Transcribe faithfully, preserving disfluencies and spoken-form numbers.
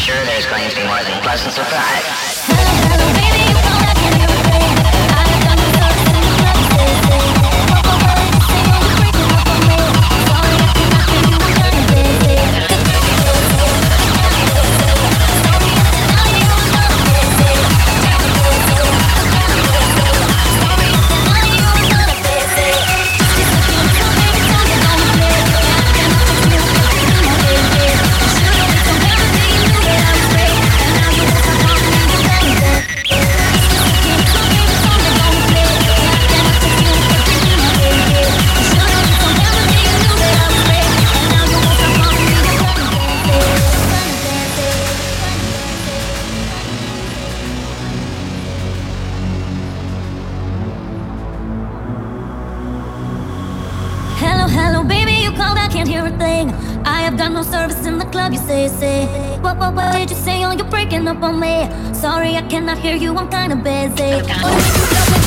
sure there's going to be more than pleasant surprise. Hello, hello, baby, you call, I can't hear a thing. I have done the service in the club, say, say. What, what, what did you say? Oh, you're breaking up on me. Sorry, I cannot hear you, I'm kinda busy. Hello, hello, baby, you called, I can't hear a thing. I have done no service in the club, you say, say. What, what, what did you say? Oh, you're breaking up on me. Sorry, I cannot hear you, I'm kinda busy.